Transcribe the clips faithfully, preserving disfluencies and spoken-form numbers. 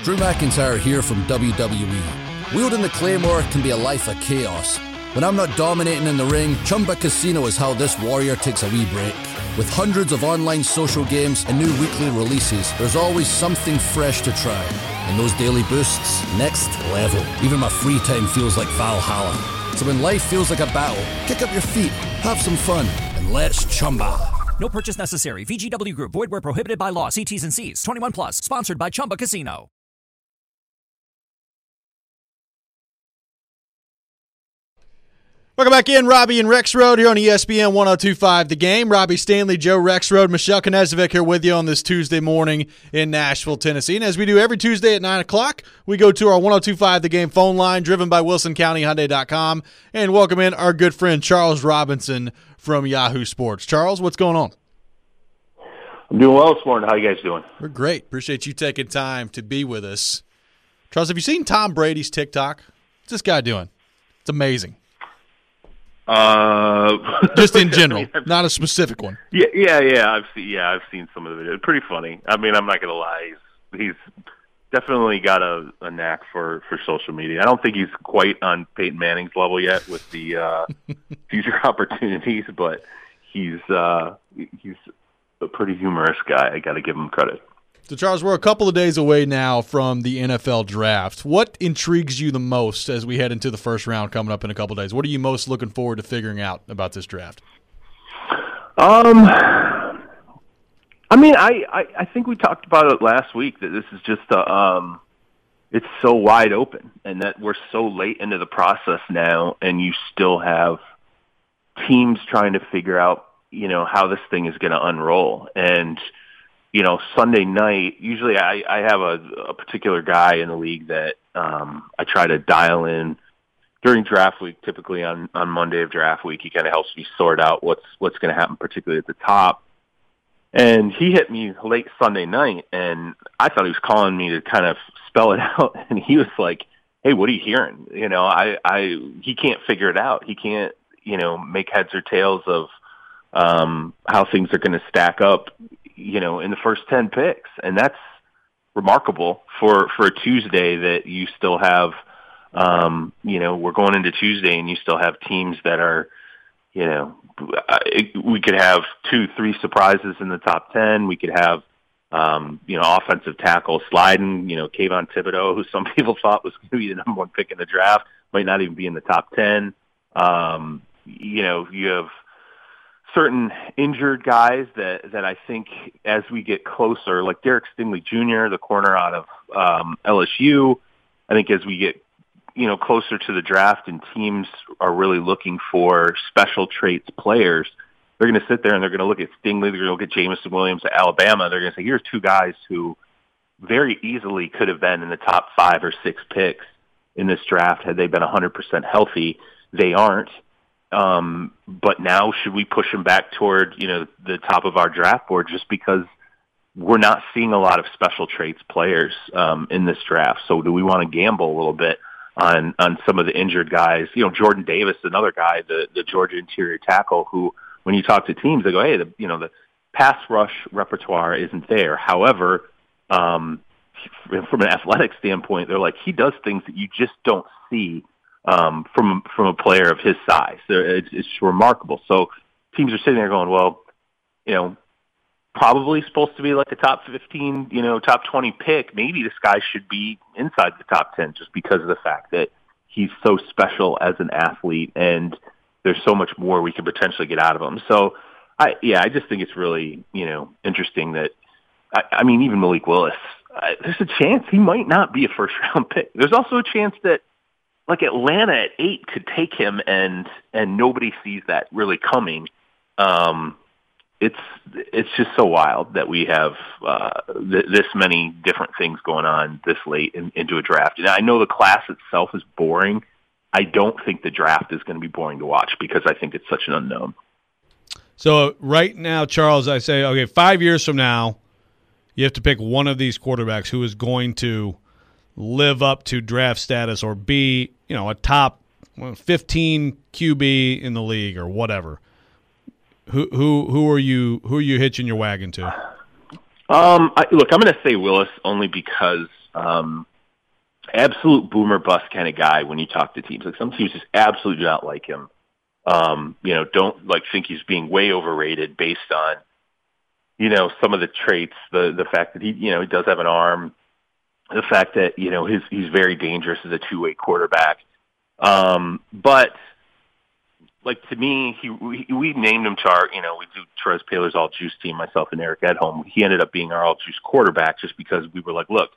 Drew McIntyre here from W W E. Wielding the Claymore can be a life of chaos. When I'm not dominating in the ring, Chumba Casino is how this warrior takes a wee break. With hundreds of online social games and new weekly releases, there's always something fresh to try. And those daily boosts, next level. Even my free time feels like Valhalla. So when life feels like a battle, kick up your feet, have some fun, and let's Chumba. No purchase necessary. V G W Group. Void where prohibited by law. See T's and C's. twenty-one plus. Sponsored by Chumba Casino. Welcome back in, Robbie and Rexroad here on E S P N one oh two point five The Game. Robbie Stanley, Joe Rexroad, Michelle Knezovic here with you on this Tuesday morning in Nashville, Tennessee. And as we do every Tuesday at nine o'clock, we go to our one oh two point five The Game phone line driven by Wilson County Hyundai dot com and welcome in our good friend Charles Robinson from Yahoo Sports. Charles, what's going on? I'm doing well this morning. How you guys doing? We're great. Appreciate you taking time to be with us. Charles, have you seen Tom Brady's TikTok? What's this guy doing? It's amazing. Uh, just in general, not a specific one. Yeah, yeah, yeah. I've seen, yeah, I've seen some of the videos. Pretty funny. I mean, I'm not gonna lie. He's, he's definitely got a, a knack for, for social media. I don't think he's quite on Peyton Manning's level yet with the uh, future opportunities, but he's uh, he's a pretty humorous guy. I got to give him credit. So, Charles, we're a couple of days away now from the N F L draft. What intrigues you the most as we head into the first round coming up in a couple of days? What are you most looking forward to figuring out about this draft? Um, I mean, I, I, I think we talked about it last week that this is just a, um, it's so wide open and that we're so late into the process now, and you still have teams trying to figure out, you know, how this thing is going to unroll. And you know, Sunday night, usually I, I have a, a particular guy in the league that um, I try to dial in during draft week, typically on, on Monday of draft week. He kind of helps me sort out what's what's going to happen, particularly at the top. And he hit me late Sunday night, and I thought he was calling me to kind of spell it out. And he was like, hey, what are you hearing? You know, I, I he can't figure it out. He can't, you know, make heads or tails of um, how things are going to stack up, you know, in the first ten picks. And that's remarkable for, for a Tuesday that you still have, um, you know, we're going into Tuesday and you still have teams that are, you know, we could have two, three surprises in the top ten. We could have, um, you know, offensive tackle sliding, you know, Kayvon Thibodeau, who some people thought was going to be the number one pick in the draft, might not even be in the top ten. Um, you know, you have certain injured guys that, that I think as we get closer, like Derek Stingley Junior, the corner out of um, L S U, I think as we get, you know, closer to the draft and teams are really looking for special traits players, they're going to sit there and they're going to look at Stingley, they're going to look at Jameson Williams at Alabama, they're going to say, here's two guys who very easily could have been in the top five or six picks in this draft had they been one hundred percent healthy. They aren't. Um, but now should we push them back toward, you know, the top of our draft board just because we're not seeing a lot of special traits players um, in this draft? So do we want to gamble a little bit on, on some of the injured guys? You know, Jordan Davis, another guy, the, the Georgia interior tackle, who when you talk to teams, they go, hey, the, you know, the pass rush repertoire isn't there. However, um, from an athletic standpoint, they're like, he does things that you just don't see Um, from from a player of his size. It's, it's remarkable. So teams are sitting there going, well, you know, probably supposed to be like a top fifteen, you know, top twenty pick. Maybe this guy should be inside the top ten just because of the fact that he's so special as an athlete and there's so much more we could potentially get out of him. So, I yeah, I just think it's really, you know, interesting that, I, I mean, even Malik Willis, I, there's a chance he might not be a first-round pick. There's also a chance that like Atlanta at eight could take him and, and nobody sees that really coming. Um, it's, it's just so wild that we have uh, th- this many different things going on this late in, into a draft. And I know the class itself is boring. I don't think the draft is going to be boring to watch because I think it's such an unknown. So right now, Charles, I say, okay, five years from now, you have to pick one of these quarterbacks who is going to live up to draft status or be, you know, a top fifteen Q B in the league or whatever. Who who who are you who are you hitching your wagon to? Um, I, look, I'm going to say Willis only because um, absolute boomer bust kind of guy when you talk to teams. Like some teams just absolutely do not like him. Um, you know, don't like think he's being way overrated based on, you know, some of the traits, the the fact that he, you know, he does have an arm, the fact that, you know, his, he's very dangerous as a two-way quarterback. Um, but like to me, he we, we named him to our, you know, we do Therese Paler's all juice team, myself and Eric Edholm. He ended up being our all juice quarterback just because we were like, look,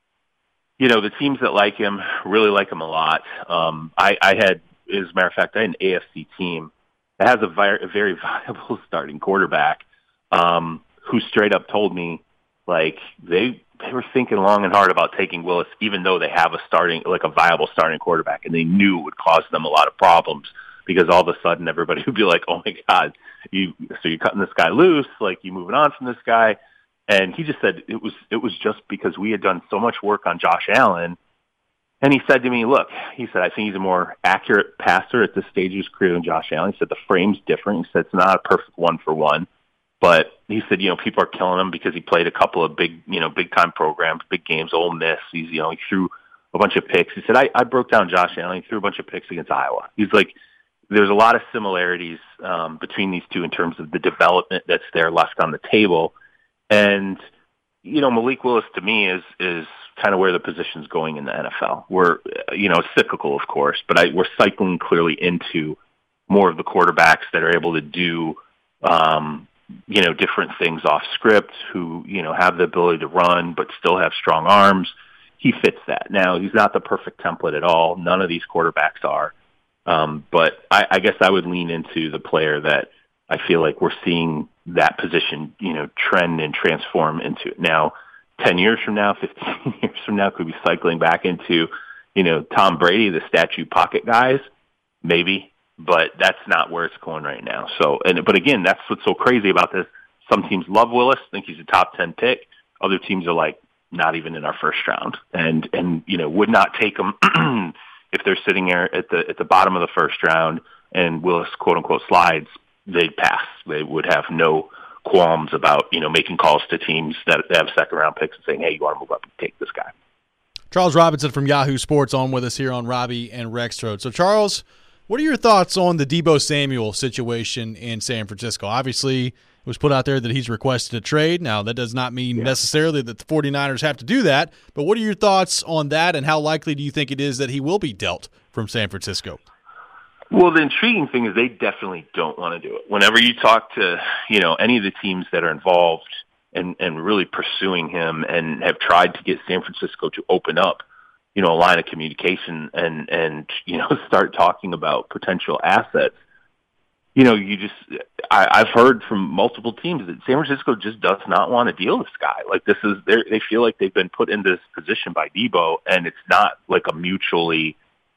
you know, the teams that like him really like him a lot. Um, I, I had, as a matter of fact, I had an A F C team that has a, vi- a very viable starting quarterback um, who straight up told me, like, they they were thinking long and hard about taking Willis, even though they have a starting, like a viable starting quarterback, and they knew it would cause them a lot of problems because all of a sudden everybody would be like, oh my God, you so you're cutting this guy loose, like you moving on from this guy. And he just said it was it was just because we had done so much work on Josh Allen. And he said to me, look, he said, I think he's a more accurate passer at this stage of his career than Josh Allen. He said the frame's different. He said it's not a perfect one for one. But he said, you know, people are killing him because he played a couple of big, you know, big time programs, big games, Ole Miss. He's, you know, he threw a bunch of picks. He said, I, I broke down Josh Allen. He threw a bunch of picks against Iowa. He's like, there's a lot of similarities um, between these two in terms of the development that's there left on the table. And, you know, Malik Willis to me is, is kind of where the position's going in the N F L. We're, you know, cyclical, of course, but I, we're cycling clearly into more of the quarterbacks that are able to do, um, you know, different things off script, who, you know, have the ability to run but still have strong arms. He fits that. Now, he's not the perfect template at all. None of these quarterbacks are. Um, but I, I guess I would lean into the player that I feel like we're seeing that position, you know, trend and transform into it. Now, ten years from now, fifteen years from now, could be cycling back into, you know, Tom Brady, the statue pocket guys, maybe. But that's not where it's going right now. So, and but again, that's what's so crazy about this. Some teams love Willis, think he's a top ten pick. Other teams are like, not even in our first round, and and you know would not take him if they're sitting there at the at the bottom of the first round and Willis quote unquote slides. They'd pass. They would have no qualms about you know making calls to teams that have second round picks and saying, hey, you want to move up and take this guy. Charles Robinson from Yahoo Sports on with us here on Robbie and Rexroad. So Charles, what are your thoughts on the Deebo Samuel situation in San Francisco? Obviously, it was put out there that he's requested a trade. Now, that does not mean yeah. necessarily that the 49ers have to do that, but what are your thoughts on that, and how likely do you think it is that he will be dealt from San Francisco? Well, the intriguing thing is they definitely don't want to do it. Whenever you talk to, you know, any of the teams that are involved and, and really pursuing him and have tried to get San Francisco to open up, you know, a line of communication and, and, you know, start talking about potential assets. You know, you just, I, I've heard from multiple teams that San Francisco just does not want to deal with this guy. Like this is, they feel like they've been put in this position by Deebo, and it's not like a mutually,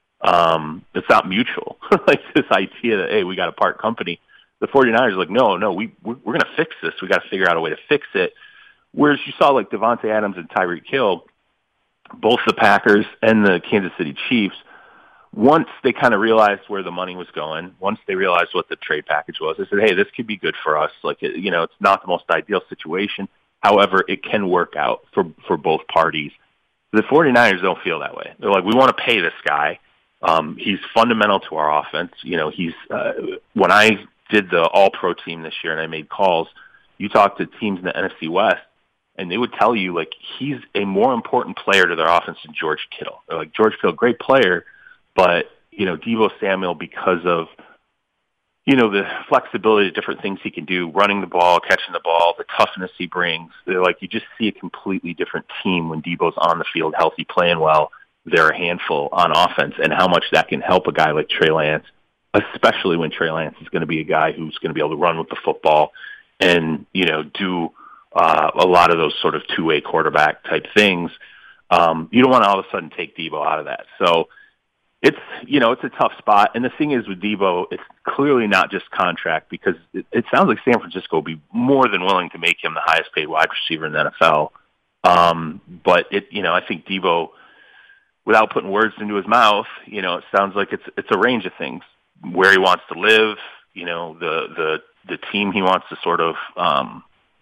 um, it's not mutual. Like this idea that, hey, we got to part company. The 49ers are like, no, no, we, we're, we're going to fix this. We got to figure out a way to fix it. Whereas you saw like Devontae Adams and Tyreek Hill, both the Packers and the Kansas City Chiefs, once they kind of realized where the money was going, once they realized what the trade package was, they said, hey, this could be good for us. Like, you know, it's not the most ideal situation. However, it can work out for, for both parties. The 49ers don't feel that way. They're like, we want to pay this guy. Um, he's fundamental to our offense. You know, he's, uh, when I did the all-pro team this year and I made calls, you talk to teams in the N F C West, and they would tell you, like, he's a more important player to their offense than George Kittle. They're like, George Kittle, great player, but, you know, Deebo Samuel, because of, you know, the flexibility of different things he can do, running the ball, catching the ball, the toughness he brings, they're like, you just see a completely different team when Deebo's on the field, healthy, playing well. They're a handful on offense, and how much that can help a guy like Trey Lance, especially when Trey Lance is going to be a guy who's going to be able to run with the football and, you know, do Uh, a lot of those sort of two-way quarterback type things. Um, you don't want to all of a sudden take Deebo out of that. So it's, you know, it's a tough spot. And the thing is with Deebo, it's clearly not just contract, because it, it sounds like San Francisco will be more than willing to make him the highest paid wide receiver in the N F L. Um, but it, you know, I think Deebo, without putting words into his mouth, you know, it sounds like it's, it's a range of things, where he wants to live, you know, the, the, the team he wants to sort of, um,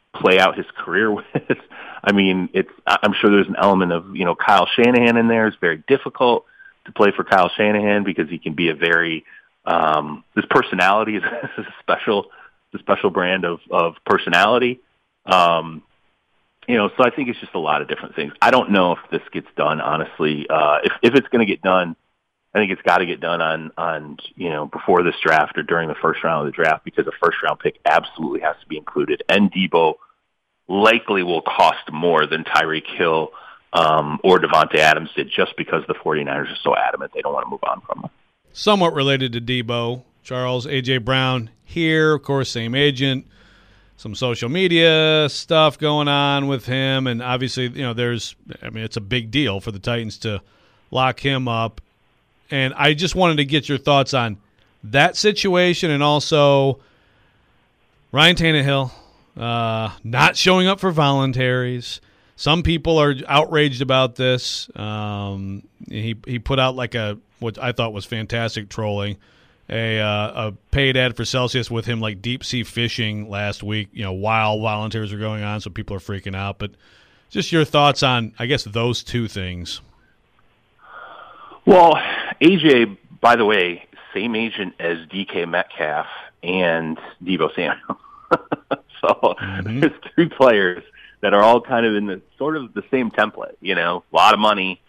play out his career with. I mean, it's I'm sure there's an element of, you know, Kyle Shanahan in there. It's very difficult to play for Kyle Shanahan because he can be a very um, his personality is a special, a special brand of of personality. Um, you know, so I think it's just a lot of different things. I don't know if this gets done, honestly. Uh, if if it's going to get done, I think it's got to get done on on you know before this draft or during the first round of the draft, because a first round pick absolutely has to be included. And Debo likely will cost more than Tyreek Hill um, or Devontae Adams did, just because the 49ers are so adamant they don't want to move on from him. Somewhat related to Debo, Charles, A J. Brown here, of course, same agent. Some social media stuff going on with him, and obviously, you know, there's, I mean, it's a big deal for the Titans to lock him up. And I just wanted to get your thoughts on that situation, and also Ryan Tannehill uh, not showing up for voluntaries. Some people are outraged about this. Um, he he put out like a what I thought was fantastic trolling. A, uh, a paid ad for Celsius with him like deep sea fishing last week, you know, while volunteers are going on, so people are freaking out. But just your thoughts on, I guess, those two things. Well, A J, by the way, same agent as D K Metcalf and Deebo Samuel. So mm-hmm. There's three players that are all kind of in the sort of the same template, you know, a lot of money,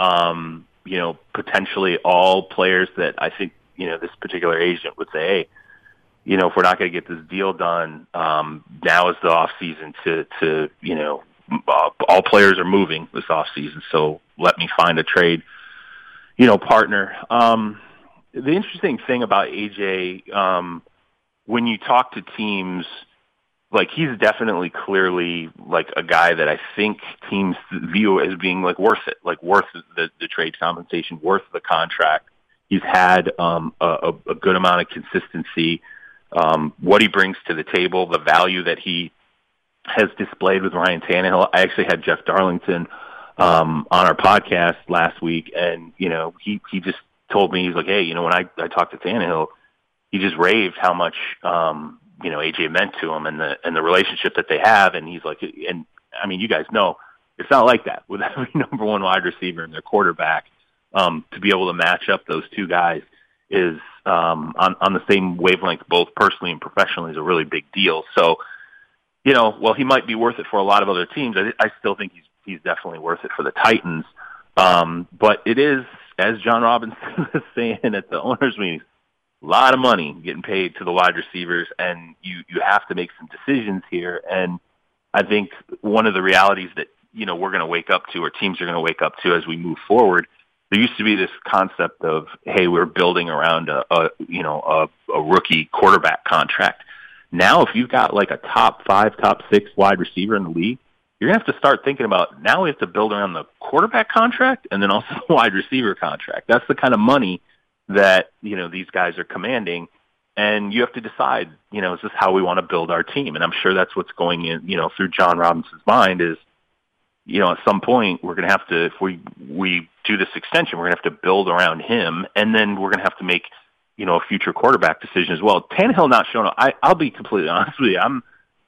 um, you know, potentially all players that I think, you know, this particular agent would say, hey, you know, if we're not going to get this deal done, um, now is the off season to, to, you know, uh, all players are moving this off season. So let me find a trade, you know, partner. Um, the interesting thing about A J, um, when you talk to teams, like, he's definitely clearly like a guy that I think teams view as being like worth it, like worth the, the trade compensation, worth the contract. He's had um, a, a good amount of consistency, um, what he brings to the table, the value that he has displayed with Ryan Tannehill. I actually had Jeff Darlington um, on our podcast last week, and, you know, he, he just told me, he's like, hey, you know, when I, I talked to Tannehill, he just raved how much, um, you know, A J meant to him and the, and the relationship that they have. And he's like, and I mean, you guys know, it's not like that with every number one wide receiver and their quarterback. Um, to be able to match up those two guys is um, on, on the same wavelength, both personally and professionally, is a really big deal. So, you know, well, he might be worth it for a lot of other teams. I, I still think he's he's definitely worth it for the Titans. Um, but it is, as John Robinson was saying at the owners' meetings, a lot of money getting paid to the wide receivers, and you, you have to make some decisions here. And I think one of the realities that, you know, we're going to wake up to, or teams are going to wake up to as we move forward, there used to be this concept of, hey, we're building around a, a you know, a, a rookie quarterback contract. Now, if you've got like a top five, top six wide receiver in the league, you're going to have to start thinking about, now we have to build around the quarterback contract and then also the wide receiver contract. That's the kind of money that, you know, these guys are commanding. And you have to decide, you know, is this how we want to build our team? And I'm sure that's what's going in, you know, through John Robinson's mind is, you know, at some point we're going to have to, if we, we do this extension, we're going to have to build around him, and then we're going to have to make, you know, a future quarterback decision as well. Tannehill not showing up. I, I'll be completely honest with you. I'm,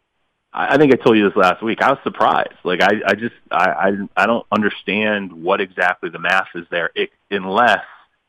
I think I told you this last week. I was surprised. Like, I, I just, I, I, I don't understand what exactly the math is there, it, unless,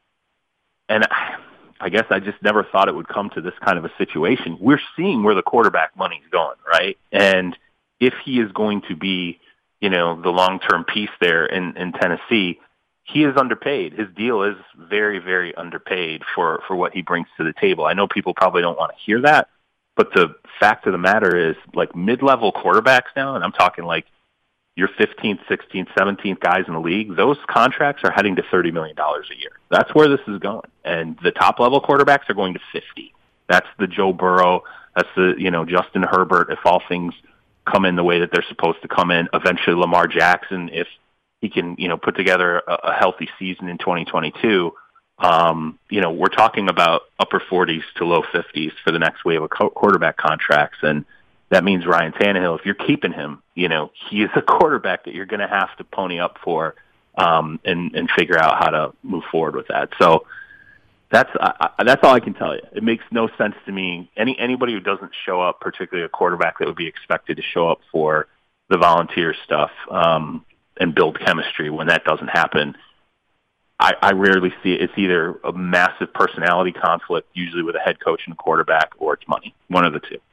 and I, I guess I just never thought it would come to this kind of a situation. We're seeing where the quarterback money's going, right? And if he is going to be, you know, the long-term piece there in, in Tennessee, he is underpaid. His deal is very, very underpaid for, for what he brings to the table. I know people probably don't want to hear that, but the fact of the matter is, like, mid-level quarterbacks now, and I'm talking like your fifteenth, sixteenth, seventeenth guys in the league, those contracts are heading to thirty million dollars a year. That's where this is going. And the top-level quarterbacks are going to fifty. That's the Joe Burrow. That's the, you know, Justin Herbert, if all things come in the way that they're supposed to come in. Eventually Lamar Jackson, if he can, you know, put together a, a healthy season in twenty twenty-two, um, you know, we're talking about upper forties to low fifties for the next wave of co- quarterback contracts. And that means Ryan Tannehill, if you're keeping him, you know, he is a quarterback that you're going to have to pony up for um, and, and figure out how to move forward with that. So That's I, I, that's all I can tell you. It makes no sense to me. Any anybody who doesn't show up, particularly a quarterback that would be expected to show up for the volunteer stuff um, and build chemistry, when that doesn't happen, I, I rarely see it. It's either a massive personality conflict, usually with a head coach and a quarterback, or it's money. One of the two.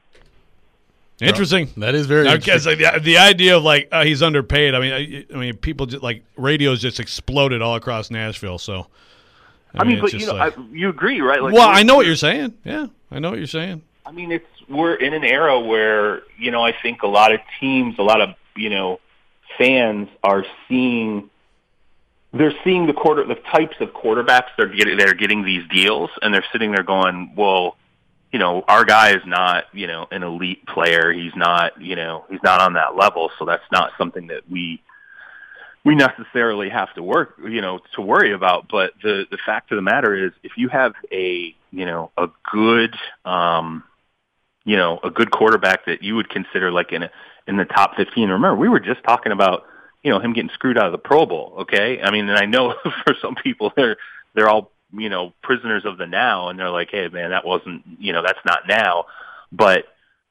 Interesting. That is very I interesting. guess, like, the, the idea of like uh, he's underpaid. I mean, I, I mean, people just like radios just exploded all across Nashville. So, I, I mean, mean but you know, like, I, you agree, right? Like, well, I know what you're saying. Yeah, I know what you're saying. I mean, it's we're in an era where you know I think a lot of teams, a lot of you know fans are seeing. They're seeing the quarter, the types of quarterbacks they're getting. They're getting these deals, and they're sitting there going, "Well, you know, our guy is not, you know, an elite player. He's not, you know, he's not on that level. So that's not something that we we necessarily have to work, you know, to worry about." But the the fact of the matter is, if you have a, you know, a good, um, you know, a good quarterback that you would consider like in a, in the top fifteen. Remember, we were just talking about, you know, him getting screwed out of the Pro Bowl. Okay, I mean, and I know for some people they're they're all, you know, prisoners of the now, and they're like, hey, man, that wasn't, you know, that's not now. But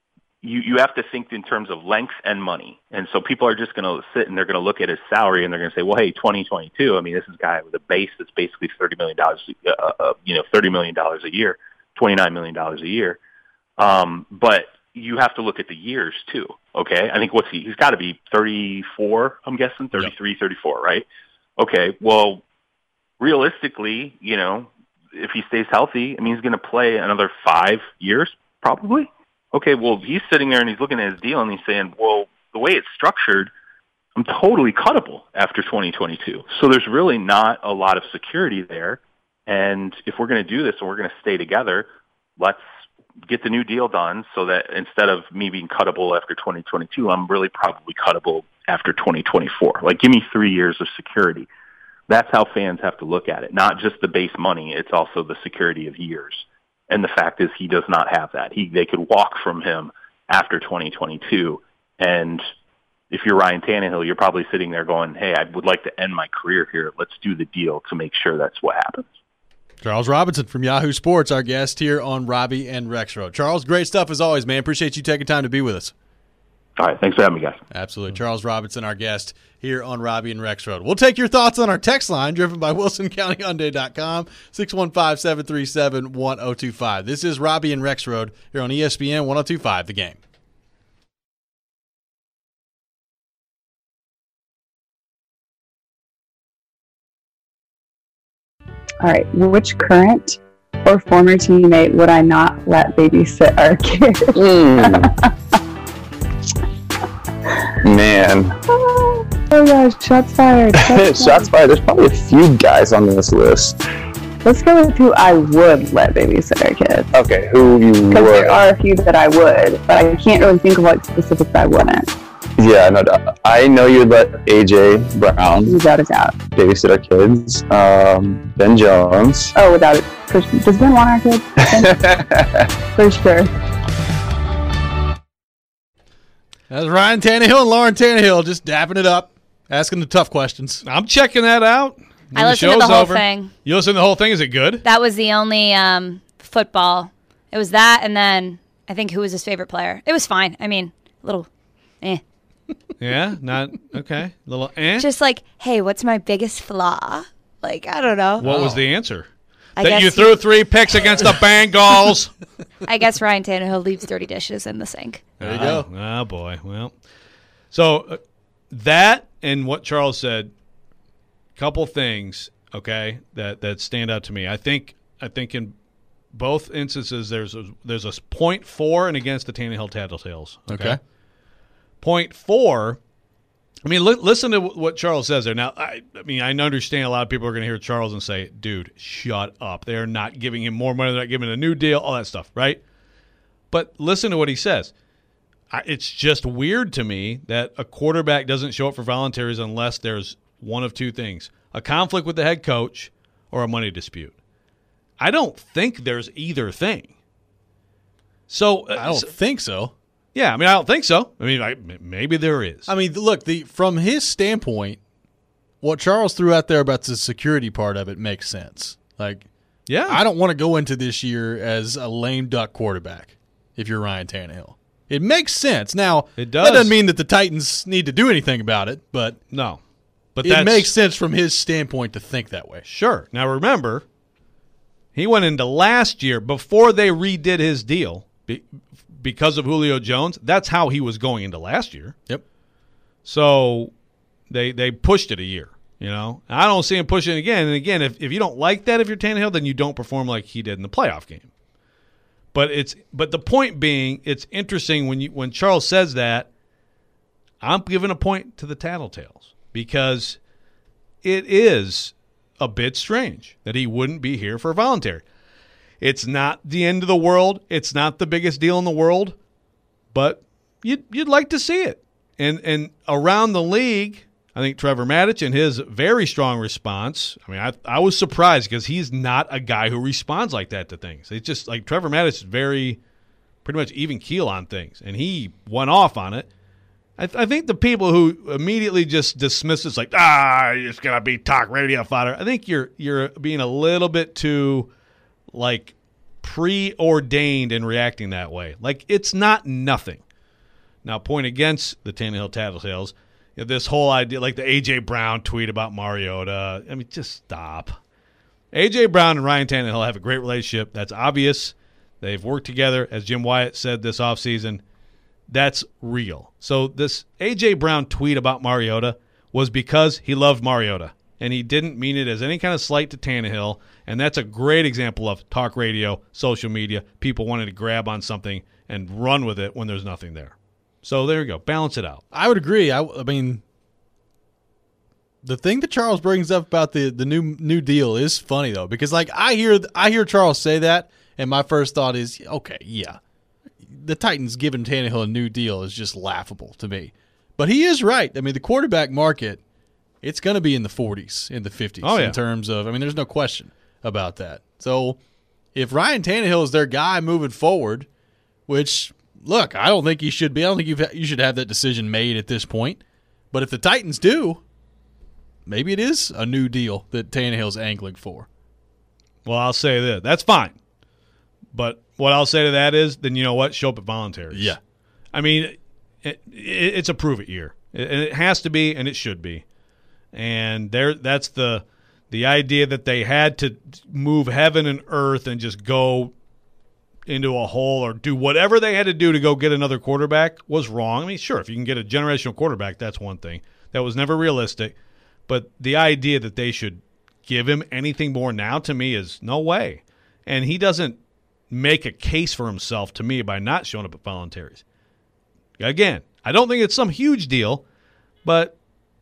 you you have to think in terms of length and money. And so people are just going to sit and they're going to look at his salary and they're going to say, well, hey, twenty twenty-two, I mean, this is a guy with a base that's basically thirty million dollars, uh, uh, you know, thirty million dollars a year, twenty-nine million dollars a year. Um, but you have to look at the years too, okay? I think what's he? He's got to be thirty-four, I'm guessing, thirty-three, yep. thirty-four, right? Okay, well, realistically, you know, if he stays healthy, I mean, he's going to play another five years, probably. Okay, well, he's sitting there and he's looking at his deal and he's saying, well, the way it's structured, I'm totally cuttable after twenty twenty-two. So there's really not a lot of security there. And if we're going to do this and we're going to stay together, let's get the new deal done so that instead of me being cuttable after twenty twenty-two, I'm really probably cuttable after twenty twenty-four. Like, give me three years of security. That's how fans have to look at it. Not just the base money, it's also the security of years. And the fact is he does not have that. He They could walk from him after twenty twenty-two. And if you're Ryan Tannehill, you're probably sitting there going, hey, I would like to end my career here. Let's do the deal to make sure that's what happens. Charles Robinson from Yahoo Sports, our guest here on Robbie and Rex Road. Charles, great stuff as always, man. Appreciate you taking time to be with us. All right, thanks for having me, guys. Absolutely. Charles Robinson, our guest here on Robbie and Rex Road. We'll take your thoughts on our text line, driven by Wilson County Hyundai dot com, six one five, seven three seven, one zero two five. This is Robbie and Rex Road here on E S P N one oh two point five, The Game. All right, which current or former teammate would I not let babysit our kid? Mm. Man. Oh, oh gosh, shots fired. Shots, shots fired. There's probably a few guys on this list. Let's go with who I would let babysit our kid. Okay, who you would. Because there are a few that I would, but I can't really think of like specifics I wouldn't. Yeah, no doubt. I know you'd let A J Brown without a doubt babysit our kids. Um, Ben Jones. Oh, without it. Does Ben want our kids? For sure. That's Ryan Tannehill and Lauren Tannehill just dapping it up, asking the tough questions. I'm checking that out. When I the listened to the show's whole over. thing. You listened to the whole thing? Is it good? That was the only um, football. It was that, and then I think who was his favorite player. It was fine. I mean, a little eh. Yeah, not okay. A little eh. Just like, hey, what's my biggest flaw? Like, I don't know. What oh. was the answer? I that guess you threw three picks against the Bengals. I guess Ryan Tannehill leaves dirty dishes in the sink. There you oh, go. Oh, boy. Well, so uh, that and what Charles said, couple things, okay, that, that stand out to me. I think I think in both instances there's a, there's a point four and against the Tannehill Tattletales. Okay. okay. Point four, I mean, li- listen to w- what Charles says there. Now, I, I mean, I understand a lot of people are going to hear Charles and say, dude, shut up. They're not giving him more money. They're not giving him a new deal, all that stuff, right? But listen to what he says. I, it's just weird to me that a quarterback doesn't show up for volunteers unless there's one of two things, a conflict with the head coach or a money dispute. I don't think there's either thing. So uh, I don't so, think so. Yeah, I mean, I don't think so. I mean, I, maybe there is. I mean, look, the from his standpoint, what Charles threw out there about the security part of it makes sense. Like, Yeah. I don't want to go into this year as a lame duck quarterback if you're Ryan Tannehill. It makes sense. Now, it does. That doesn't mean that the Titans need to do anything about it, but no. But it that's, makes sense from his standpoint to think that way. Sure. Now, remember, he went into last year before they redid his deal be, because of Julio Jones. That's how he was going into last year. Yep. So they they pushed it a year. You know, I don't see him pushing it again. And again, if, if you don't like that, if you're Tannehill, then you don't perform like he did in the playoff game. But it's but the point being, it's interesting when you when Charles says that. I'm giving a point to the Tattletales because it is a bit strange that he wouldn't be here for voluntary. It's not the end of the world. It's not the biggest deal in the world, but you'd you'd like to see it. And and around the league, I think Trevor Maddich and his very strong response, I mean, I I was surprised because he's not a guy who responds like that to things. It's just like Trevor Maddich is very, pretty much even keel on things, and he went off on it. I, th- I think the people who immediately just dismiss it's like, ah, it's going to be talk radio fodder, I think you're you're being a little bit too, like, preordained in reacting that way. Like, it's not nothing. Now, point against the Tannehill Tattletales, this whole idea, like the A J. Brown tweet about Mariota. I mean, just stop. A J. Brown and Ryan Tannehill have a great relationship. That's obvious. They've worked together, as Jim Wyatt said this offseason. That's real. So this A J. Brown tweet about Mariota was because he loved Mariota, and he didn't mean it as any kind of slight to Tannehill, and that's a great example of talk radio, social media, people wanting to grab on something and run with it when there's nothing there. So there you go. Balance it out. I would agree. I, I mean, the thing that Charles brings up about the, the new new deal is funny though, because like I hear I hear Charles say that, and my first thought is, okay, yeah, the Titans giving Tannehill a new deal is just laughable to me. But he is right. I mean, the quarterback market, it's going to be in the forties, in the fifties oh, yeah. in terms of. I mean, there's no question about that. So if Ryan Tannehill is their guy moving forward, which. Look, I don't think you should be. I don't think you've, you should have that decision made at this point. But if the Titans do, maybe it is a new deal that Tannehill's angling for. Well, I'll say this. That's fine. But what I'll say to that is, then you know what? Show up at voluntaries. Yeah. I mean, it, it, it's a prove-it year. And it, it has to be, and it should be. And there, that's the the idea that they had to move heaven and earth and just go into a hole or do whatever they had to do to go get another quarterback was wrong. I mean, sure, if you can get a generational quarterback, that's one thing. That was never realistic. But the idea that they should give him anything more now to me is no way. And he doesn't make a case for himself to me by not showing up at voluntaries. Again, I don't think it's some huge deal, but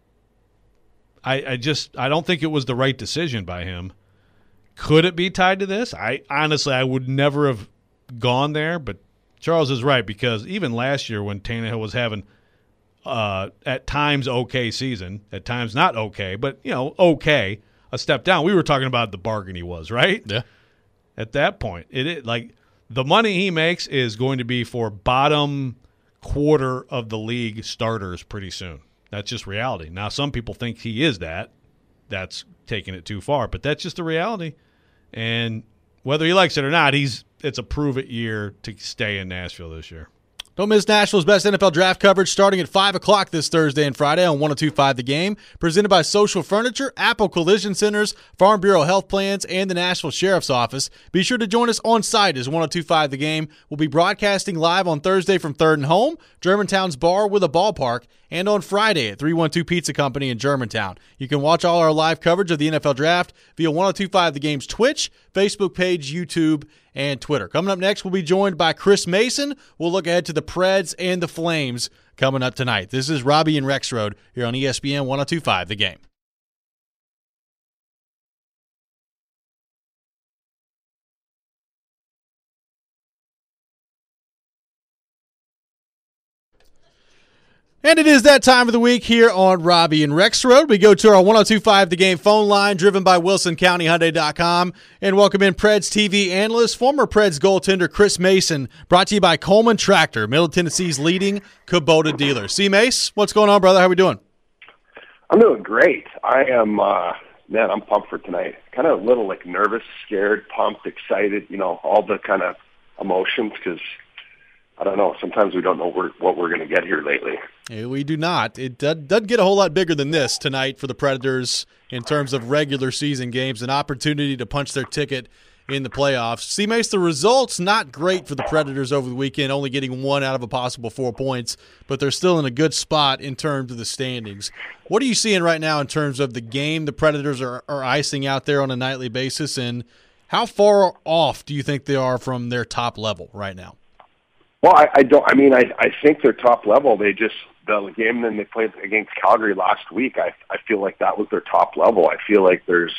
I, I just I don't think it was the right decision by him. Could it be tied to this? I honestly, I would never have gone there, but Charles is right because even last year when Tannehill was having uh, at times okay season, at times not okay, but you know okay, a step down. We were talking about the bargain he was, right? Yeah. At that point, it is like the money he makes is going to be for bottom quarter of the league starters pretty soon. That's just reality. Now, some people think he is that. That's taking it too far, but that's just the reality. And whether he likes it or not, he's it's a prove-it year to stay in Nashville this year. Don't miss Nashville's best N F L draft coverage starting at five o'clock this Thursday and Friday on one oh two point five The Game. Presented by Social Furniture, Apple Collision Centers, Farm Bureau Health Plans, and the Nashville Sheriff's Office. Be sure to join us on site as one oh two point five The Game will be broadcasting live on Thursday from Third and Home, Germantown's Bar with a Ballpark, and on Friday at three one two Pizza Company in Germantown. You can watch all our live coverage of the N F L Draft via one oh two point five The Game's Twitch, Facebook page, YouTube, and Twitter. Coming up next, we'll be joined by Chris Mason. We'll look ahead to the Preds and the Flames coming up tonight. This is Robbie and Rexroad here on E S P N one oh two point five The Game. And it is that time of the week here on Robbie and Rexroad. We go to our one oh two point five The Game phone line, driven by Wilson County Hyundai dot com, and welcome in Preds T V analyst, former Preds goaltender Chris Mason, brought to you by Coleman Tractor, Middle Tennessee's leading Kubota dealer. C. Mace, what's going on, brother? How we doing? I'm doing great. I am uh, man, I'm pumped for tonight. Kind of a little like nervous, scared, pumped, excited, you know, all the kind of emotions because, I don't know, sometimes we don't know where, what we're going to get here lately. Yeah, we do not. It doesn't get a whole lot bigger than this tonight for the Predators in terms of regular season games, an opportunity to punch their ticket in the playoffs. C-Mace, the results not great for the Predators over the weekend, only getting one out of a possible four points, but they're still in a good spot in terms of the standings. What are you seeing right now in terms of the game the Predators are, are icing out there on a nightly basis, and how far off do you think they are from their top level right now? Well, I, I don't. I mean, I I think they're top level. They just the game that they played against Calgary last week. I I feel like that was their top level. I feel like there's,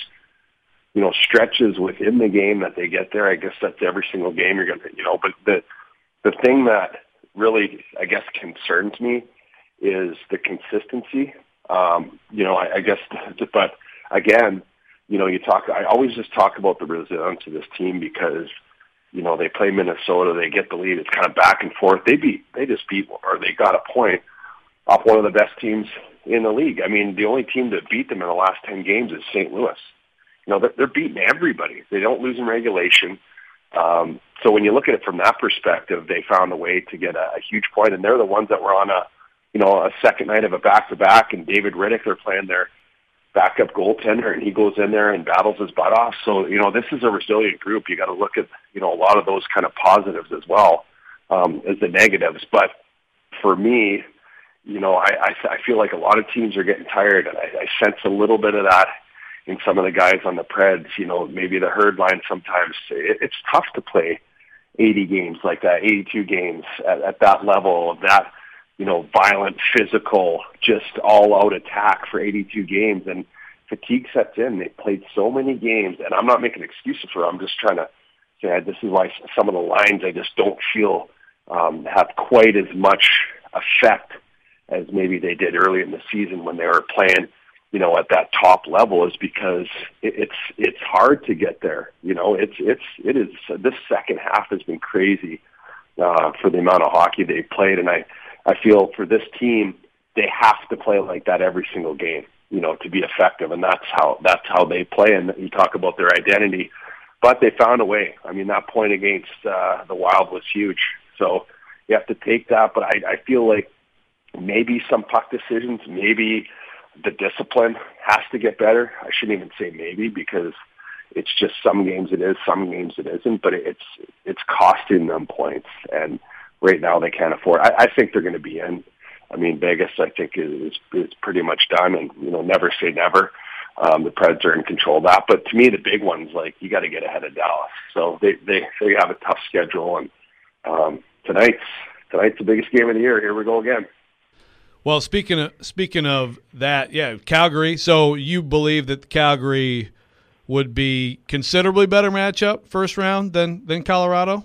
you know, stretches within the game that they get there. I guess that's every single game you're gonna, you know. But the the thing that really, I guess, concerns me is the consistency. Um, you know, I, I guess, but again, you know, you talk. I always just talk about the resilience of this team because, you know, they play Minnesota, they get the lead. It's kind of back and forth. They beat, they just beat, or they got a point off one of the best teams in the league. I mean, the only team that beat them in the last ten games is Saint Louis. You know, they're, they're beating everybody. They don't lose in regulation. Um, so when you look at it from that perspective, they found a way to get a, a huge point, and they're the ones that were on a, you know, a second night of a back-to-back, and David Riddick, they're playing their backup goaltender, and he goes in there and battles his butt off. So, you know, this is a resilient group. You got to look at, you know, a lot of those kind of positives as well um, as the negatives. But for me, you know, I, I, I feel like a lot of teams are getting tired, and I, I sense a little bit of that in some of the guys on the Preds. You know, maybe the herd line sometimes. It, it's tough to play eighty games like that, eighty-two games at, at that level of that, you know, violent, physical, just all-out attack for eighty-two games. And fatigue sets in. They played so many games, and I'm not making excuses for them. I'm just trying to say this is why some of the lines I just don't feel um, have quite as much effect as maybe they did early in the season when they were playing, you know, at that top level, is because it, it's it's hard to get there. You know, it's it's it is this second half has been crazy uh, for the amount of hockey they played, and I. I feel for this team, they have to play like that every single game, you know, to be effective. And that's how, that's how they play. And you talk about their identity, but they found a way. I mean, that point against uh, the Wild was huge. So you have to take that. But I, I feel like maybe some puck decisions, maybe the discipline has to get better. I shouldn't even say maybe, because it's just some games it is, some games it isn't, but it's, it's costing them points. And right now they can't afford. I, I think they're going to be in. I mean, Vegas, I think, is is pretty much done, and, you know, never say never. Um, the Preds are in control of that. But to me, the big one's like, you got to get ahead of Dallas. So they, they, they have a tough schedule, and um, tonight's, tonight's the biggest game of the year. Here we go again. Well, speaking of, speaking of that, yeah, Calgary. So you believe that Calgary would be considerably better matchup first round than, than Colorado?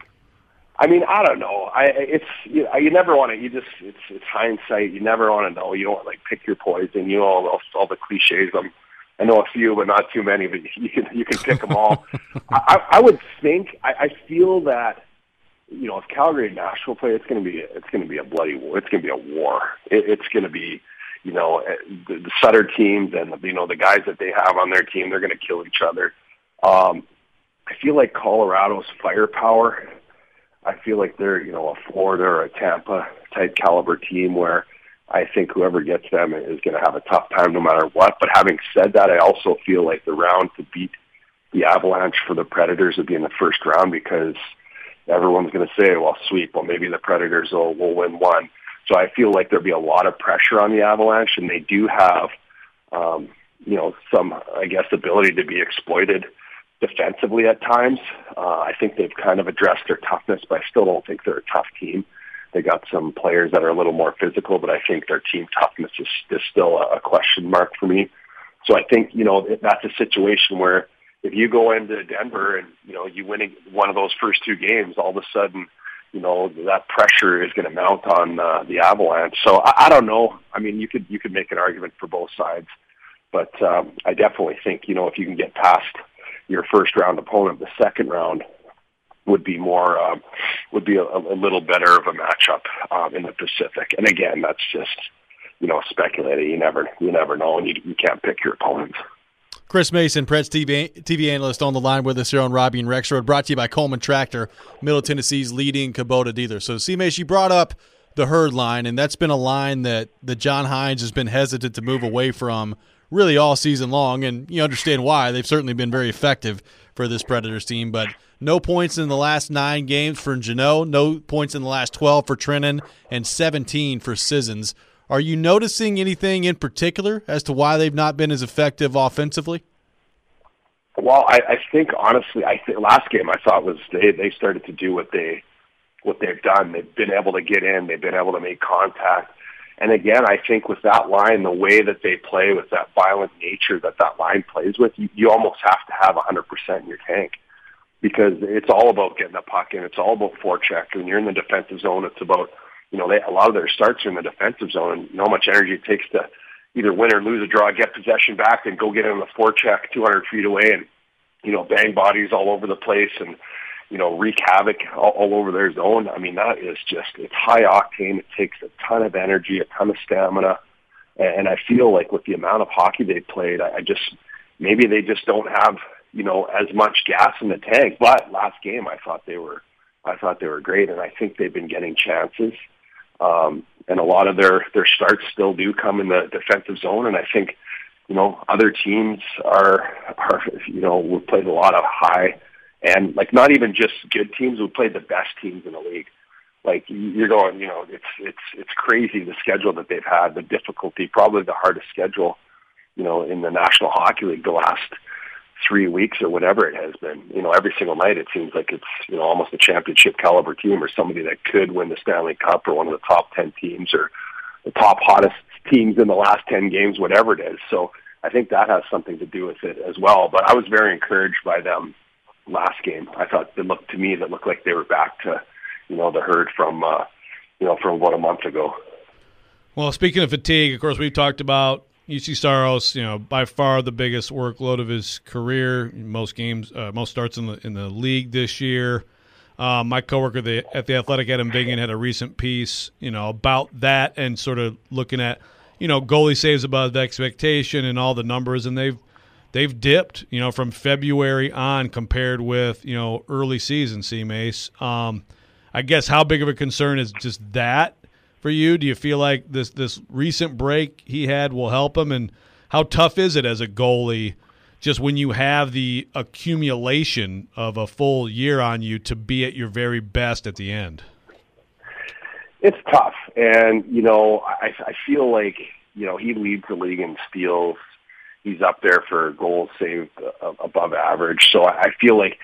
I mean, I don't know. I it's you, know, you never want to. You just it's it's hindsight. You never want to know. You don't like pick your poison. You know all all, all the cliches. I'm, I know a few, but not too many. But you can you can pick them all. I, I would think. I, I feel that, you know, if Calgary and Nashville play, it's going to be it's going to be a bloody war. It's going to be a war. It, it's going to be, you know, the, the Sutter teams and the, you know the guys that they have on their team. They're going to kill each other. Um, I feel like Colorado's firepower. I feel like they're, you know, a Florida or a Tampa type caliber team where I think whoever gets them is going to have a tough time no matter what. But having said that, I also feel like the round to beat the Avalanche for the Predators would be in the first round, because everyone's going to say, well, sweet, well, maybe the Predators will, will win one. So I feel like there'll be a lot of pressure on the Avalanche, and they do have, um, you know, some, I guess, ability to be exploited defensively at times. Uh, I think they've kind of addressed their toughness, but I still don't think they're a tough team. They got some players that are a little more physical, but I think their team toughness is, is still a question mark for me. So I think, you know, that's a situation where if you go into Denver and, you know, you win one of those first two games, all of a sudden, you know, that pressure is going to mount on uh, the Avalanche. So I, I don't know. I mean, you could, you could make an argument for both sides, but um, I definitely think, you know, if you can get past your first round opponent, the second round would be more, uh, would be a, a little better of a matchup um, in the Pacific. And again, that's just, you know, speculating. You never, you never know, and you, you can't pick your opponents. Chris Mason, Preds T V, T V analyst, on the line with us here on Robbie and Rex Road, brought to you by Coleman Tractor, Middle Tennessee's leading Kubota dealer. So, C-Mace, you brought up the Herd line, and that's been a line that, that John Hines has been hesitant to move away from really all season long, and you understand why. They've certainly been very effective for this Predators team, but no points in the last nine games for Jeannot, no points in the last twelve for Trennan, and seventeen for Sissons. Are you noticing anything in particular as to why they've not been as effective offensively? Well, I, I think honestly, I think last game I thought was they they started to do what they what they've done. They've been able to get in. They've been able to make contact. And again, I think with that line, the way that they play, with that violent nature that that line plays with, you, you almost have to have one hundred percent in your tank, because it's all about getting the puck in. It's all about forecheck. When you're in the defensive zone, it's about, you know, they, a lot of their starts are in the defensive zone, and you know how much energy it takes to either win or lose a draw, get possession back, and go get in the forecheck two hundred feet away and, you know, bang bodies all over the place and, you know, wreak havoc all, all over their zone. I mean, that is just, it's high octane. It takes a ton of energy, a ton of stamina. And I feel like with the amount of hockey they've played, I, I just, maybe they just don't have, you know, as much gas in the tank. But last game, I thought they were, I thought they were great. And I think they've been getting chances. Um, and a lot of their, their starts still do come in the defensive zone. And I think, you know, other teams are, are, you know, we've played a lot of high, and like not even just good teams, we've played the best teams in the league. Like you're going, you know, it's, it's, it's crazy the schedule that they've had, the difficulty, probably the hardest schedule, you know, in the National Hockey League the last three weeks or whatever it has been. You know, every single night it seems like it's, you know, almost a championship caliber team or somebody that could win the Stanley Cup or one of the top ten teams or the top hottest teams in the last ten games, whatever it is. So I think that has something to do with it as well. But I was very encouraged by them last game. I thought it looked to me that looked like they were back to, you know, the Herd from, uh, you know, from about a month ago. Well, speaking of fatigue, of course, we've talked about U C Saros, you know, by far the biggest workload of his career. Most games, uh, most starts in the in the league this year. Uh, my coworker the, at the Athletic, Adam Bingen, had a recent piece, you know, about that and sort of looking at, you know, goalie saves above expectation and all the numbers, and they've they've dipped, you know, from February on compared with, you know, early season. C-Mace, um, I guess how big of a concern is just that for you? Do you feel like this this recent break he had will help him, and how tough is it as a goalie, just when you have the accumulation of a full year on you, to be at your very best at the end? It's tough, and you know, I, I feel like, you know, he leads the league in steals. He's up there for goals saved uh, above average. So I feel like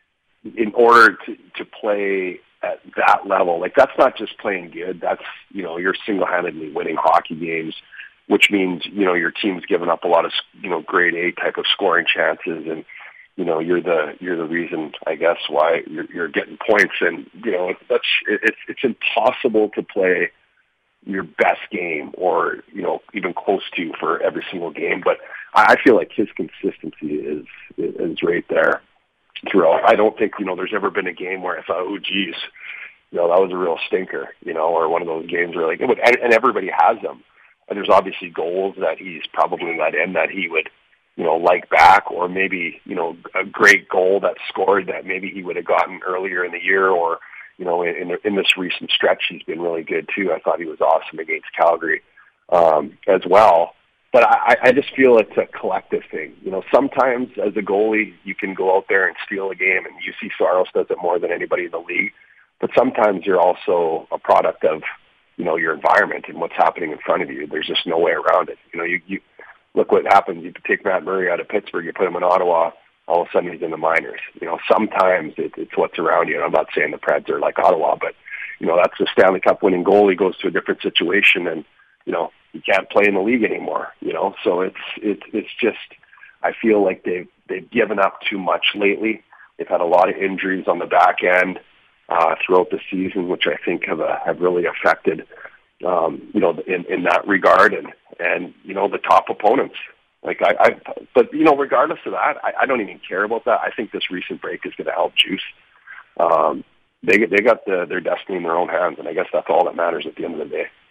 in order to, to play at that level, like that's not just playing good. That's, you know, you're single-handedly winning hockey games, which means, you know, your team's given up a lot of, you know, grade A type of scoring chances, and you know, you're the you're the reason, I guess, why you're, you're getting points. And you know, that's it's it's impossible to play your best game, or you know, even close to, for every single game. But I feel like his consistency is is right there throughout. I don't think, you know, there's ever been a game where I thought, oh, geez, you know, that was a real stinker, you know, or one of those games where like it would, and, and everybody has them. And there's obviously goals that he's probably let in that he would, you know, like back, or maybe, you know, a great goal that scored that maybe he would have gotten earlier in the year, or, you know, in, in this recent stretch, he's been really good too. I thought he was awesome against Calgary um, as well. But I, I just feel it's a collective thing. You know, sometimes as a goalie, you can go out there and steal a game, and U C Saros does it more than anybody in the league. But sometimes you're also a product of, you know, your environment and what's happening in front of you. There's just no way around it. You know, you, you look what happens. You take Matt Murray out of Pittsburgh, you put him in Ottawa, all of a sudden he's in the minors. You know, sometimes it, it's what's around you. And I'm not saying the Preds are like Ottawa, but, you know, that's the Stanley Cup winning goalie goes to a different situation, and, you know, you can't play in the league anymore, you know? So it's, it's, it's just, I feel like they've, they've given up too much lately. They've had a lot of injuries on the back end uh, throughout the season, which I think have, uh, have really affected, um, you know, in, in that regard. And, and, you know, the top opponents, like I, I, but, you know, regardless of that, I, I don't even care about that. I think this recent break is going to help Juice. Um, they, they got the, their destiny in their own hands, and I guess that's all that matters at the end of the day.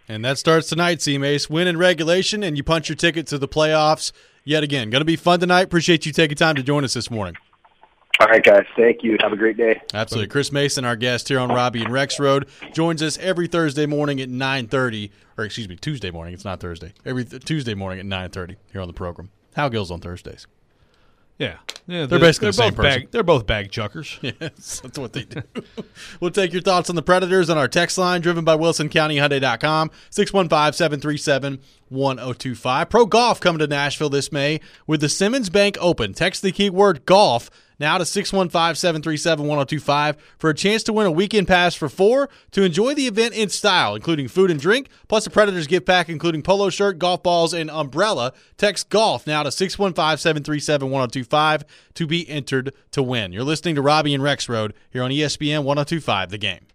And that starts tonight, C-Mace. Win in regulation, and you punch your ticket to the playoffs yet again. Going to be fun tonight. Appreciate you taking time to join us this morning. All right, guys. Thank you. Have a great day. Absolutely. Chris Mason, our guest here on Robbie and Rex Road, joins us every Thursday morning at nine thirty, or excuse me, Tuesday morning. It's not Thursday. Every th- Tuesday morning at nine thirty here on the program. Hal Gill's on Thursdays. Yeah. yeah they're basically they're the same both person. Bag, they're both bag chuckers. Yes, that's what they do. We'll take your thoughts on the Predators on our text line, driven by Wilson County Hyundai dot com, six one five, seven three seven, one oh two five. Pro Golf coming to Nashville this May with the Simmons Bank Open. Text the keyword golf now to six one five, seven three seven, one oh two five for a chance to win a weekend pass for four to enjoy the event in style, including food and drink, plus the Predators gift pack, including polo shirt, golf balls, and umbrella. Text golf now to six one five, seven three seven, one oh two five to be entered to win. You're listening to Robbie and Rex Road here on E S P N one oh two five The Game.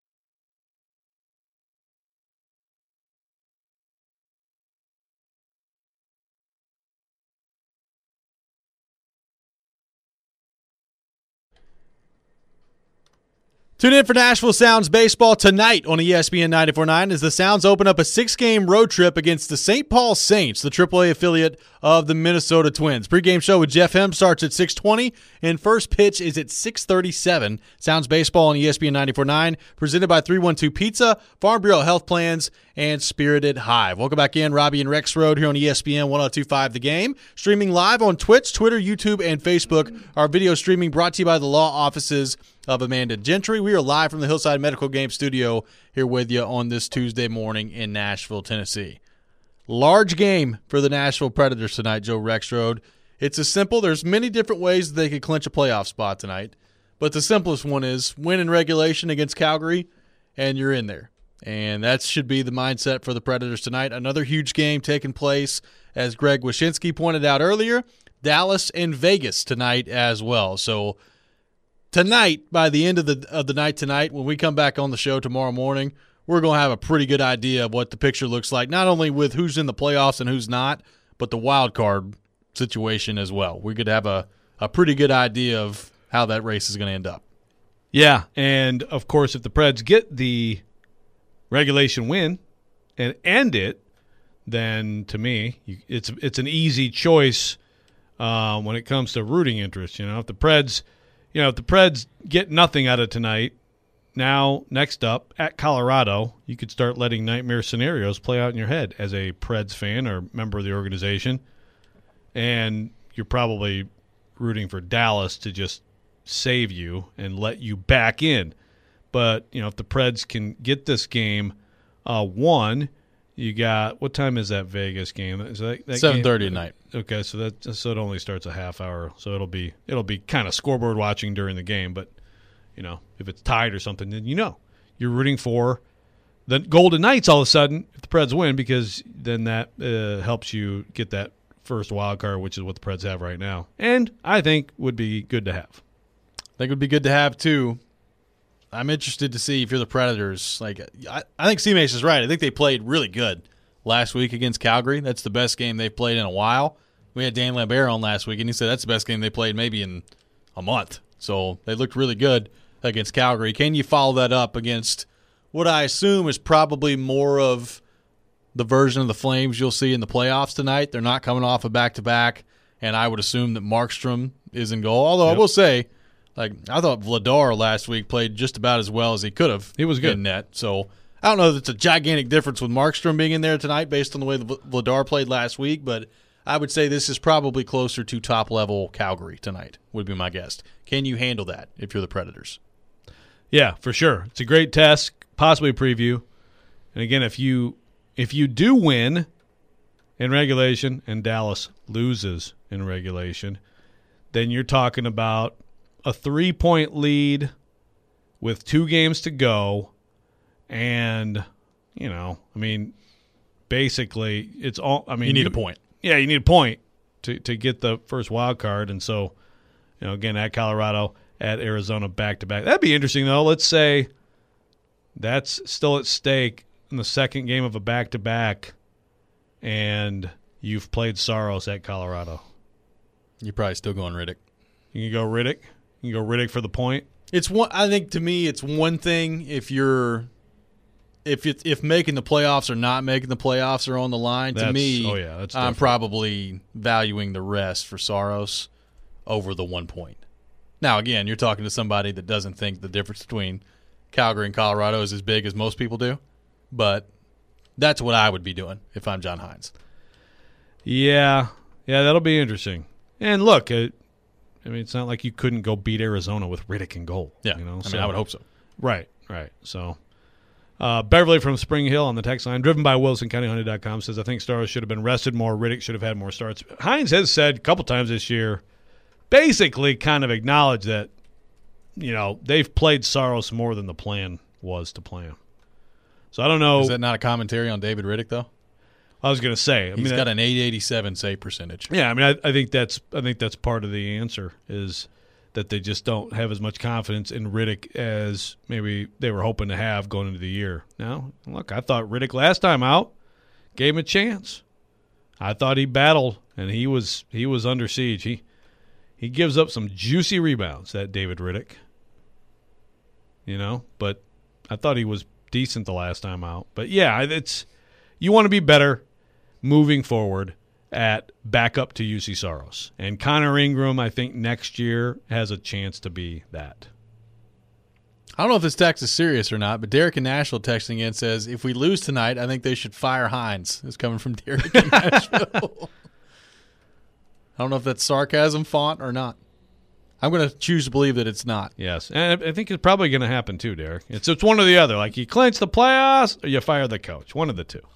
Tune in for Nashville Sounds Baseball tonight on E S P N ninety-four point nine as the Sounds open up a six-game road trip against the Saint Paul Saints, the triple A affiliate of the Minnesota Twins. Pre-game show with Jeff Hem starts at six twenty, and first pitch is at six thirty-seven. Sounds Baseball on E S P N ninety-four point nine, presented by three one two Pizza, Farm Bureau Health Plans, and Spirited Hive. Welcome back in, Robbie and Rex Road here on E S P N one oh two five The Game. Streaming live on Twitch, Twitter, YouTube, and Facebook. Our video streaming brought to you by the law offices of Amanda Gentry. We are live from the Hillside Medical Game Studio here with you on this Tuesday morning in Nashville, Tennessee. Large game for the Nashville Predators tonight, Joe Rexrode. It's as simple. There's many different ways that they could clinch a playoff spot tonight, but the simplest one is win in regulation against Calgary, and you're in there. And that should be the mindset for the Predators tonight. Another huge game taking place, as Greg Wyshynski pointed out earlier, Dallas and Vegas tonight as well. So tonight, by the end of the of the night tonight, when we come back on the show tomorrow morning, we're going to have a pretty good idea of what the picture looks like, not only with who's in the playoffs and who's not, but the wild card situation as well. We could have a, a pretty good idea of how that race is going to end up. Yeah, and, of course, if the Preds get the regulation win and end it, then, to me, you, it's it's an easy choice uh, when it comes to rooting interest. You know, if the Preds – You know, if the Preds get nothing out of tonight, now next up at Colorado, you could start letting nightmare scenarios play out in your head as a Preds fan or member of the organization. And you're probably rooting for Dallas to just save you and let you back in. But, you know, if the Preds can get this game uh, won, you got – what time is that Vegas game? Is that, that seven thirty at night. Okay, so that so it only starts a half hour, so it'll be it'll be kind of scoreboard watching during the game. But you know, if it's tied or something, then you know you're rooting for the Golden Knights all of a sudden if the Preds win, because then that uh, helps you get that first wild card, which is what the Preds have right now, and I think would be good to have. I think it would be good to have too. I'm interested to see if you're the Predators. Like I, I think C-Mace is right. I think they played really good last week against Calgary. That's the best game they've played in a while. We had Dan Lambert on last week, and he said that's the best game they played maybe in a month. So they looked really good against Calgary. Can you follow that up against what I assume is probably more of the version of the Flames you'll see in the playoffs tonight? They're not coming off a back-to-back, and I would assume that Markstrom is in goal. Although yep. I will say, like I thought Vladar last week played just about as well as he could have. He was good in net. So I don't know if it's a gigantic difference with Markstrom being in there tonight based on the way Vladar played last week, but I would say this is probably closer to top-level Calgary tonight, would be my guess. Can you handle that if you're the Predators? Yeah, for sure. It's a great test, possibly a preview. And again, if you if you do win in regulation and Dallas loses in regulation, then you're talking about a three-point lead with two games to go. And, you know, I mean, basically it's all – I mean, you need you, a point. Yeah, you need a point to, to get the first wild card. And so, you know, again, at Colorado, at Arizona, back-to-back. That'd be interesting, though. Let's say that's still at stake in the second game of a back-to-back, and you've played Saros at Colorado. You're probably still going Riddick. You can go Riddick? You can go Riddick for the point? It's one. I think to me it's one thing if you're if it, if making the playoffs or not making the playoffs are on the line, to That's- me, oh, yeah, that's I'm different. probably valuing the rest for Saros over the one point. Now, again, you're talking to somebody that doesn't think the difference between Calgary and Colorado is as big as most people do, but that's what I would be doing if I'm John Hines. Yeah, yeah, that'll be interesting. And look, it, I mean, it's not like you couldn't go beat Arizona with Riddick in goal. Yeah, you know, I mean, I would hope so. Right, right. So, uh, Beverly from Spring Hill on the text line, driven by Wilson County Hunted dot com, says, I think Saros should have been rested more. Riddick should have had more starts. Hines has said a couple times this year, basically kind of acknowledged that, you know, they've played Saros more than the plan was to play him. So I don't know. Is that not a commentary on David Riddick, though? I was going to say. I He's mean, got that, an eight eighty-seven save percentage. Yeah, I mean, I, I think that's I think that's part of the answer is that they just don't have as much confidence in Riddick as maybe they were hoping to have going into the year. Now, look, I thought Riddick last time out gave him a chance. I thought he battled and he was he was under siege. He he gives up some juicy rebounds, that David Riddick. You know, but I thought he was decent the last time out. But yeah, it's you want to be better moving forward at backup to U C Saros. And Connor Ingram, I think next year has a chance to be that. I don't know if this text is serious or not, but Derek in Nashville texting in says, if we lose tonight, I think they should fire Hines. It's coming from Derek in Nashville. I don't know if that's sarcasm font or not. I'm going to choose to believe that it's not. Yes, and I think it's probably going to happen too, Derek. It's, it's one or the other. Like you clinch the playoffs or you fire the coach. One of the two.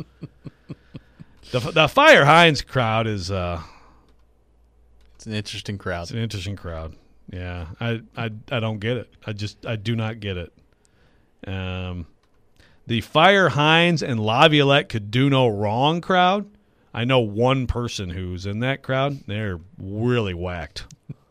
The the Fire Hines crowd is uh, it's an interesting crowd. It's an interesting crowd. Yeah, I, I I don't get it. I just I do not get it. Um, the Fire Hines and Laviolette could do no wrong crowd. I know one person who's in that crowd. They're really whacked.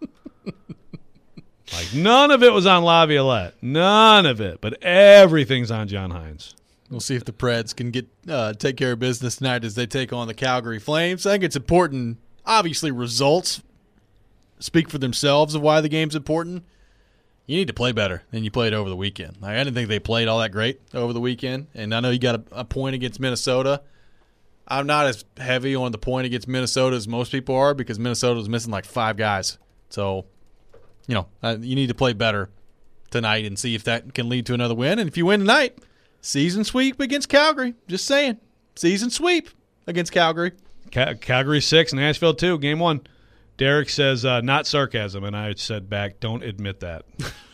Like none of it was on Laviolette, none of it, but everything's on John Hines. We'll see if the Preds can get uh, take care of business tonight as they take on the Calgary Flames. I think it's important. Obviously, results speak for themselves of why the game's important. You need to play better than you played over the weekend. Like, I didn't think they played all that great over the weekend, and I know you got a, a point against Minnesota. I'm not as heavy on the point against Minnesota as most people are because Minnesota was missing like five guys. So, you know, uh, you need to play better tonight and see if that can lead to another win. And if you win tonight, season sweep against Calgary. Just saying. Season sweep against Calgary. Cal- Calgary six, Nashville two, game one. Derek says, uh, not sarcasm, and I said back, don't admit that.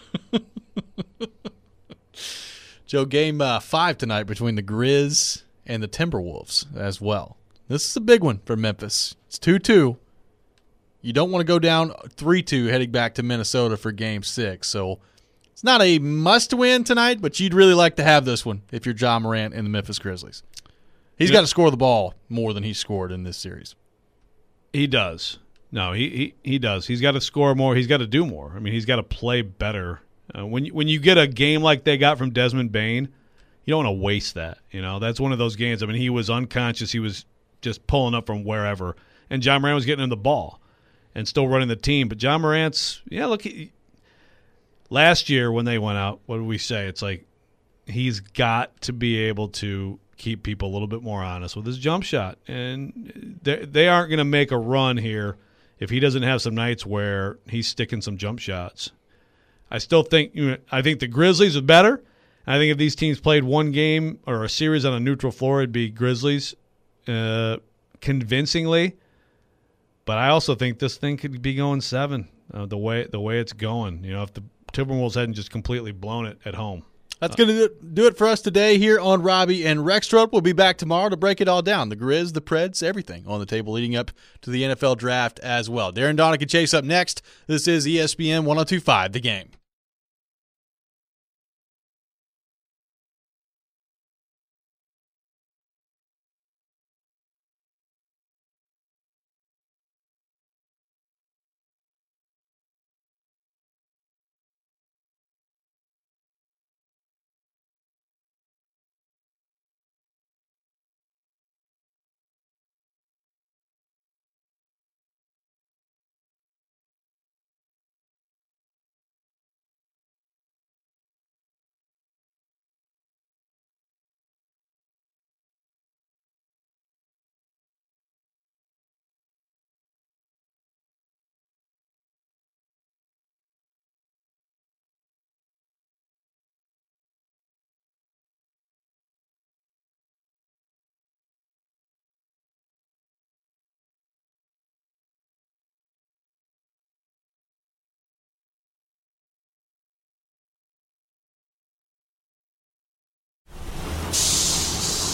Joe, game uh, five tonight between the Grizz and the Timberwolves as well. This is a big one for Memphis. It's two two. You don't want to go down three two heading back to Minnesota for game six. So it's not a must-win tonight, but you'd really like to have this one if you're John Morant and the Memphis Grizzlies. He's Yeah. got to score the ball more than he scored in this series. He does. No, he, he, he does. He's got to score more. He's got to do more. I mean, he's got to play better. Uh, when, you, when you get a game like they got from Desmond Bane, you don't want to waste that. You know, that's one of those games. I mean, he was unconscious. He was just pulling up from wherever. And John Morant was getting him the ball and still running the team. But John Morant's, yeah, look, he, last year when they went out, what did we say? It's like he's got to be able to keep people a little bit more honest with his jump shot. And they, they aren't going to make a run here if he doesn't have some nights where he's sticking some jump shots. I still think you know, I think the Grizzlies are better. I think if these teams played one game or a series on a neutral floor, it'd be Grizzlies uh, convincingly. But I also think this thing could be going seven uh, the way the way it's going. You know, if the Timberwolves hadn't just completely blown it at home. That's going to do it for us today here on Robbie and Rexroad. We'll be back tomorrow to break it all down. The Grizz, the Preds, everything on the table leading up to the N F L draft as well. Darren Donick and Chase up next. This is E S P N one oh two point five, The Game.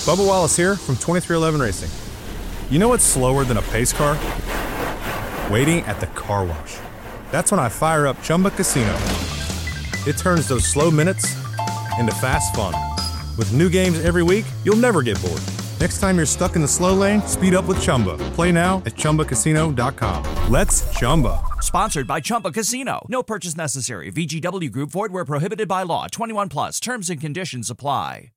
Bubba Wallace here from twenty-three eleven Racing. You know what's slower than a pace car? Waiting at the car wash. That's when I fire up Chumba Casino. It turns those slow minutes into fast fun. With new games every week, you'll never get bored. Next time you're stuck in the slow lane, speed up with Chumba. Play now at Chumba Casino dot com. Let's Chumba. Sponsored by Chumba Casino. No purchase necessary. V G W Group. Void where prohibited by law. twenty-one plus. Terms and conditions apply.